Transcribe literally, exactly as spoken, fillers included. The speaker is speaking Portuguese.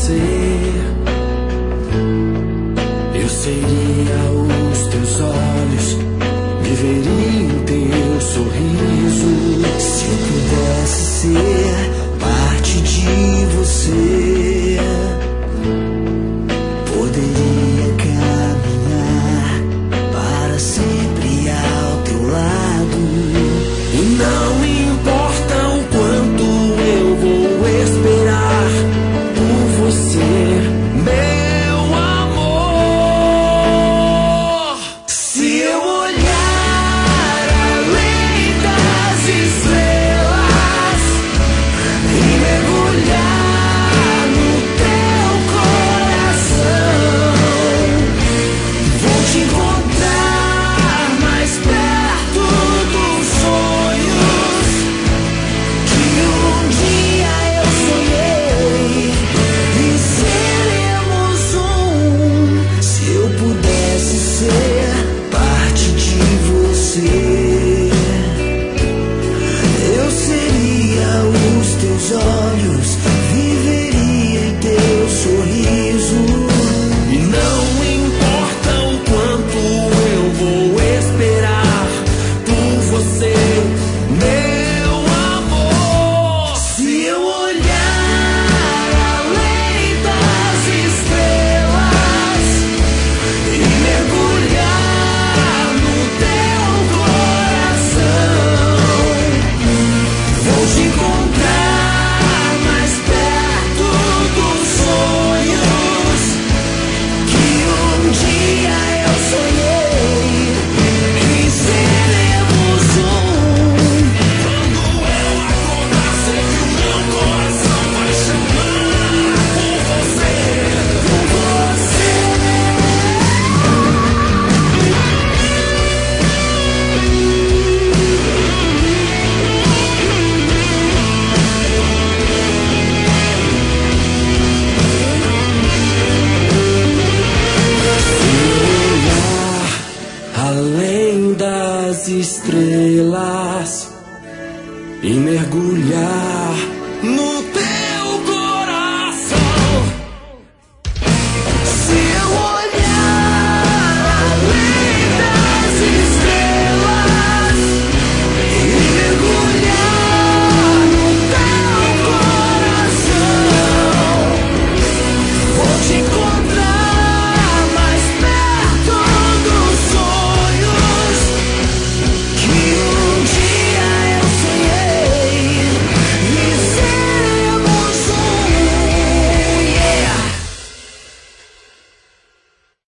você, eu seria os teus olhos, viveria em teu sorriso. Se eu pudesse ser parte de você, poderia caminhar para sempre ao teu lado. E não importa o quanto eu vou esperar por você, meu amor. Se eu olhar além das estrelas e mergulhar no teu coração, vou te encontrar mais perto dos sonhos que um dia eu sonhei. E seremos um. Se eu pudesse ser parte de você, eu seria os teus olhos, viveria em teu sorriso. E não importa o quanto eu vou esperar por você, meu amor. Se eu olhar além das estrelas e mergulhar no teu coração, vou te encontrar mais perto dos sonhos que um dia eu sonhei. E seremos um. Quando eu acordar, sei que o meu coração vai chamar por você, por você. Além das estrelas e mergulhar